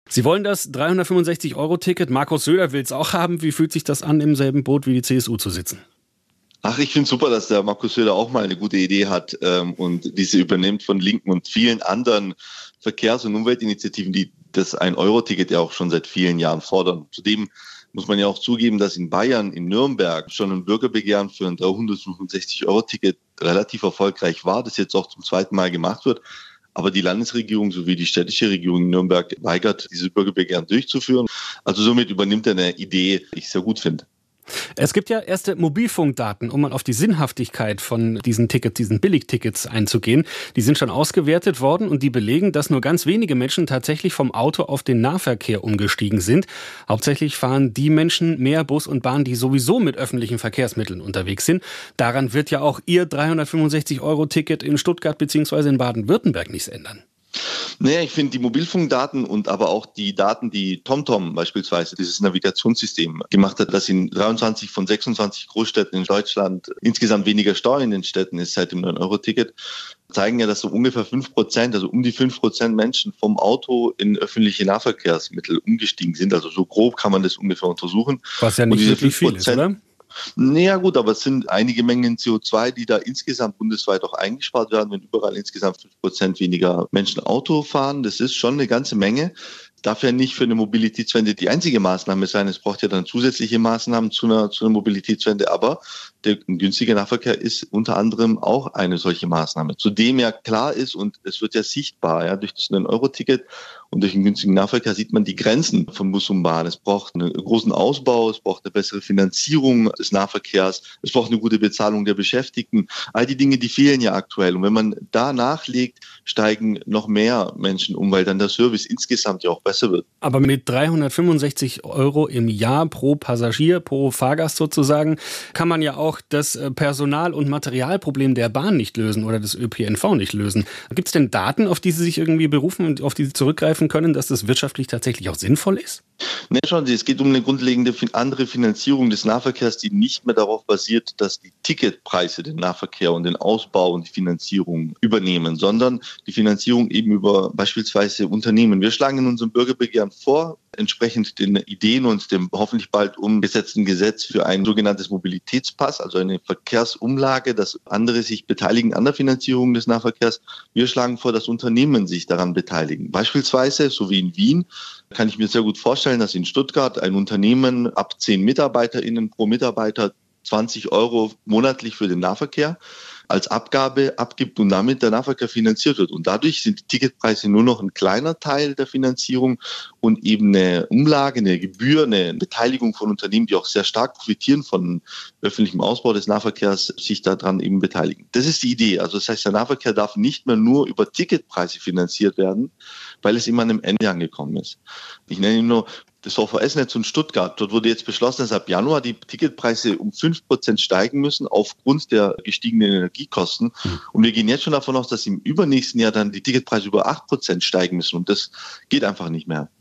Sie wollen das 365-Euro-Ticket. Markus Söder will es auch haben. Wie fühlt sich das an, im selben Boot wie die CSU zu sitzen? Ach, ich finde super, dass der Markus Söder auch mal eine gute Idee hat und diese übernimmt von Linken und vielen anderen Verkehrs- und Umweltinitiativen, die das 1-Euro-Ticket ja auch schon seit vielen Jahren fordern. Zudem muss man ja auch zugeben, dass in Bayern, in Nürnberg, schon ein Bürgerbegehren für ein 365-Euro-Ticket relativ erfolgreich war, das jetzt auch zum zweiten Mal gemacht wird. Aber die Landesregierung sowie die städtische Regierung in Nürnberg weigert, diese Bürgerbegehren durchzuführen. Also somit übernimmt er eine Idee, die ich sehr gut finde. Es gibt ja erste Mobilfunkdaten, um mal auf die Sinnhaftigkeit von diesen Tickets, diesen Billigtickets einzugehen. Die sind schon ausgewertet worden und die belegen, dass nur ganz wenige Menschen tatsächlich vom Auto auf den Nahverkehr umgestiegen sind. Hauptsächlich fahren die Menschen mehr Bus und Bahn, die sowieso mit öffentlichen Verkehrsmitteln unterwegs sind. Daran wird ja auch Ihr 365-Euro-Ticket in Stuttgart bzw. in Baden-Württemberg nichts ändern. Naja, ich finde die Mobilfunkdaten und aber auch die Daten, die TomTom beispielsweise, dieses Navigationssystem gemacht hat, dass in 23 von 26 Großstädten in Deutschland insgesamt weniger Stau in den Städten ist seit dem 9-Euro-Ticket, zeigen ja, dass so ungefähr 5%, also um die 5% Menschen vom Auto in öffentliche Nahverkehrsmittel umgestiegen sind. Also so grob kann man das ungefähr untersuchen. Was ja nicht wirklich viel ist, oder? Naja gut, aber es sind einige Mengen CO2, die da insgesamt bundesweit auch eingespart werden, wenn überall insgesamt 5% weniger Menschen Auto fahren. Das ist schon eine ganze Menge. Darf ja nicht für eine Mobilitätswende die einzige Maßnahme sein. Es braucht ja dann zusätzliche Maßnahmen zu einer Mobilitätswende. Aber der günstige Nahverkehr ist unter anderem auch eine solche Maßnahme. Zudem ja klar ist, und es wird ja sichtbar, ja, durch das 9-Euro-Ticket und durch den günstigen Nahverkehr sieht man die Grenzen von Bus und Bahn. Es braucht einen großen Ausbau, es braucht eine bessere Finanzierung des Nahverkehrs, es braucht eine gute Bezahlung der Beschäftigten. All die Dinge, die fehlen ja aktuell. Und wenn man da nachlegt, steigen noch mehr Menschen um, weil dann der Service insgesamt ja auch besser wird. Aber mit 365 Euro im Jahr pro Passagier, pro Fahrgast sozusagen, kann man ja auch das Personal- und Materialproblem der Bahn nicht lösen oder des ÖPNV nicht lösen. Gibt es denn Daten, auf die Sie sich irgendwie berufen und auf die Sie zurückgreifen können, dass das wirtschaftlich tatsächlich auch sinnvoll ist? Ne, schauen Sie, es geht um eine grundlegende andere Finanzierung des Nahverkehrs, die nicht mehr darauf basiert, dass die Ticketpreise den Nahverkehr und den Ausbau und die Finanzierung übernehmen, sondern die Finanzierung eben über beispielsweise Unternehmen. Wir schlagen in unserem Bürgerbegehren vor, entsprechend den Ideen und dem hoffentlich bald umgesetzten Gesetz für ein sogenanntes Mobilitätspass, also eine Verkehrsumlage, dass andere sich beteiligen an der Finanzierung des Nahverkehrs. Wir schlagen vor, dass Unternehmen sich daran beteiligen. Beispielsweise, so wie in Wien, kann ich mir sehr gut vorstellen, dass in Stuttgart ein Unternehmen ab 10 MitarbeiterInnen pro Mitarbeiter 20 Euro monatlich für den Nahverkehr als Abgabe abgibt und damit der Nahverkehr finanziert wird. Und dadurch sind die Ticketpreise nur noch ein kleiner Teil der Finanzierung und eben eine Umlage, eine Gebühr, eine Beteiligung von Unternehmen, die auch sehr stark profitieren von öffentlichem Ausbau des Nahverkehrs, sich daran eben beteiligen. Das ist die Idee. Also das heißt, der Nahverkehr darf nicht mehr nur über Ticketpreise finanziert werden, weil es immer an einem Ende angekommen ist. Ich nenne Ihnen nur das VVS-Netz in Stuttgart. Dort wurde jetzt beschlossen, dass ab Januar die Ticketpreise um 5% steigen müssen aufgrund der gestiegenen Energiekosten. Und wir gehen jetzt schon davon aus, dass im übernächsten Jahr dann die Ticketpreise über 8% steigen müssen. Und das geht einfach nicht mehr.